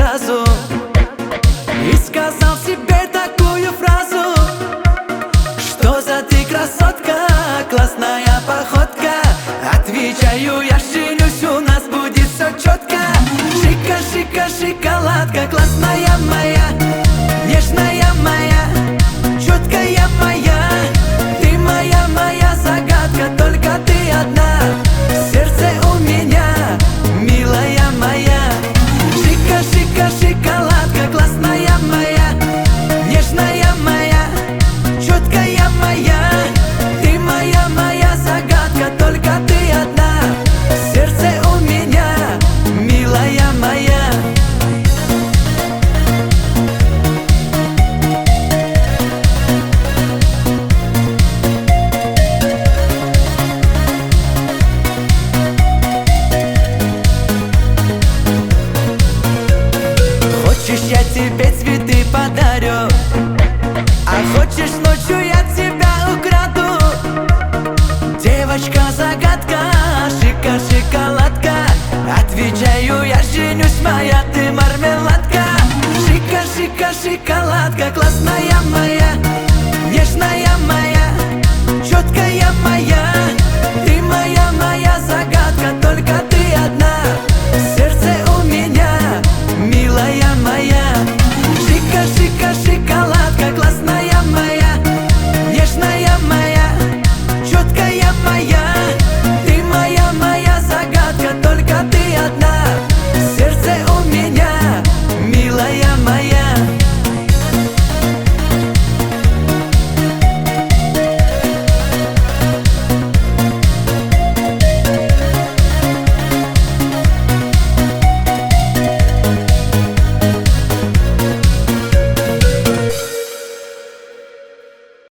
сразу и сказал себе такую фразу: что за ты красотка, классная походка. Отвечаю, я женюсь, у нас будет все четко. Шика, шика, шоколадка, классная моя, нежная моя, четкая моя. Ты моя, моя загадка, только ты одна в сердце у меня, милая моя. Шика, шика, шоколадка, классная моя, нежная моя, четкая моя. Ты моя, моя загадка, только ты одна в сердце у меня, милая моя. Хочешь, я тебе цветы подарю, а хочешь, ночью я тебя украду. Девочка-загадка, шика, шоколадка. Отвечаю, я женюсь, моя ты мармеладка. Шика, шика, шоколадка, классная моя, нежная моя, четкая моя. Ты моя, моя загадка, только ты одна в сердце у меня, милая моя. Шика, шика, шоколадка, классная моя, нежная моя, четкая моя.